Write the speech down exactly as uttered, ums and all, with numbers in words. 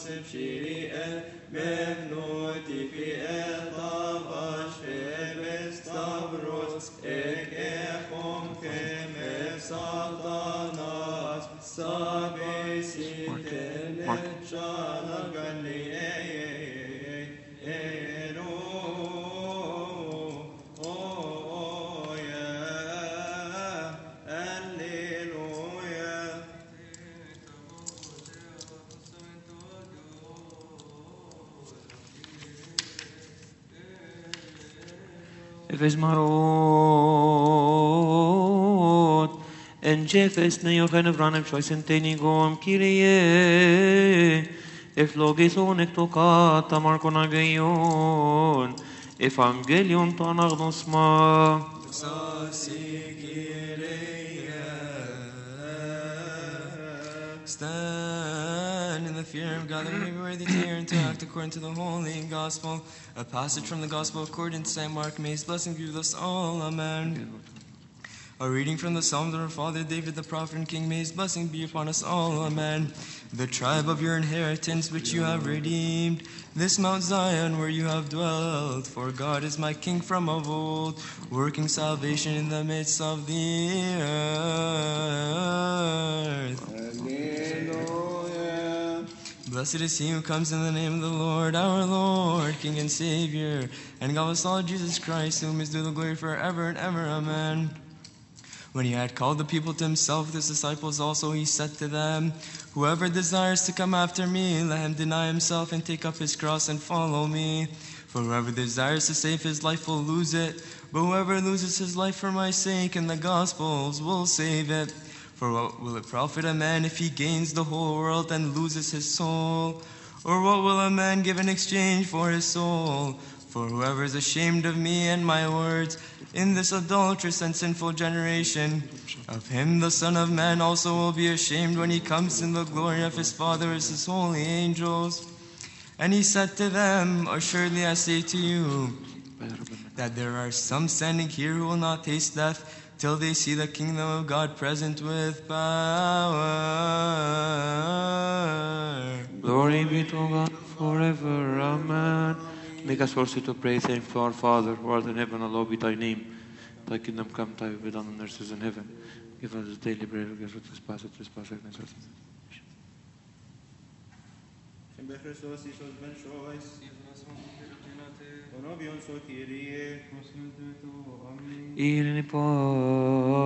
Yosef Shiriel Bevnuti Fiel Tavash Ebestavros Ekechom Chemev Satanas Sabesitel Shalagali Efes marot en jefes ne yochen vranem shoisen tenigom Kyrie eflogison ektokata markonagayon evangelion tanagnos ma Stand in the fear of God that we may be worthy to hear and to act according to the holy gospel. A passage from the gospel according to Saint Mark. May his blessing be with us all. Amen. A reading from the Psalms of our father David the prophet and king. May his blessing be upon us all. Amen. The tribe of your inheritance which you have redeemed, this Mount Zion where you have dwelt. For God is my king from of old, working salvation in the midst of the earth. Hallelujah. Blessed is he who comes in the name of the Lord, our Lord, King and Savior, and God of us all, Jesus Christ, to whom is due the glory forever and ever. Amen. When he had called the people to himself, his disciples also, he said to them, whoever desires to come after me, let him deny himself and take up his cross and follow me. For whoever desires to save his life will lose it, but whoever loses his life for my sake and the gospel's will save it. For what will it profit a man if he gains the whole world and loses his soul? Or what will a man give in exchange for his soul? For whoever is ashamed of me and my words in this adulterous and sinful generation, of him the Son of Man also will be ashamed when he comes in the glory of his Father as his holy angels. And he said to them, assuredly I say to you, that there are some standing here who will not taste death till they see the kingdom of God present with power. Glory be to God forever. Amen. Make us also to pray, thank to our Father who art in heaven, hallowed be thy name. Thy kingdom come, thy will be done on earth as in heaven. Give us this daily bread, forgive us our trespasses, trespass against us. Simbe Christos Iisus ben Shois. Onovion so Kyrie. In